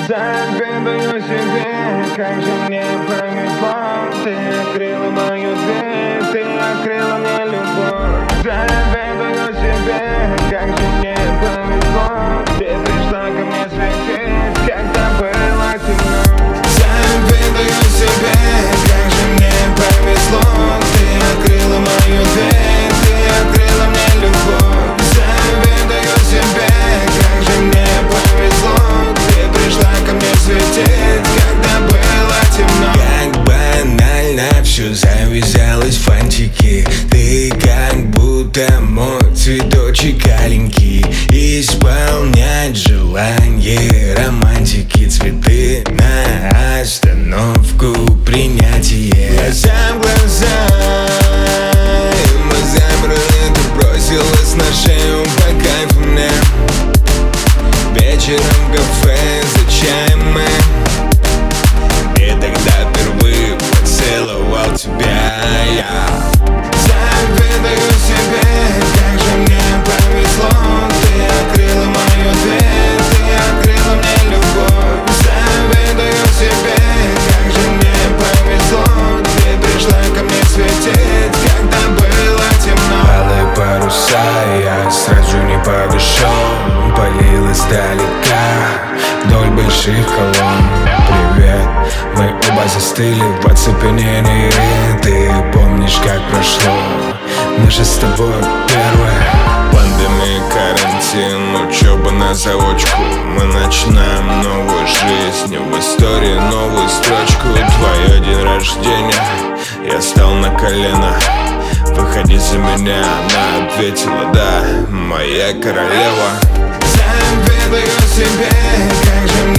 Завидую себе, как же мне повезло. Ты открыла мою дверь, ты открыла мне любовь. Завидую себе, как же мне повезло. Ты пришла ко мне светить, когда было темно. Завидую себе, как же мне повезло. Ты открыла мою дверь, ты открыла мне любовь. Завидую себе, как же мне повезло. Ты пришла ко мне светить, когда было темно. Как банально все завязалось в фантики. Ты как будто мой цветочек аленький. Исполнять желание романтики. Цветы на остановку принятие. Глаза в глаза, и мы замерли. Ты бросилась на шею по кайфу мне. Вечером в кафе за чаем мы. И тогда впервые поцеловал тебя я. завидую себе, как же мне повезло. Ты открыла мою дверь, ты открыла мне любовь. Завидую себе, как же мне повезло. Ты пришла ко мне светить, когда было темно. Алые паруса, я сразу не подошел. Полил издалека вдоль больших колонн. Привет, мы оба застыли в оцепенении. Ты помнишь, как прошло наше с тобой первое? Пандемия, карантин, учеба на заочку. Мы начинаем новую жизнь, в истории новую строчку. Твое день рождения, я стал на колено. Выходи за меня, она ответила да, моя королева. Завидую себе, как же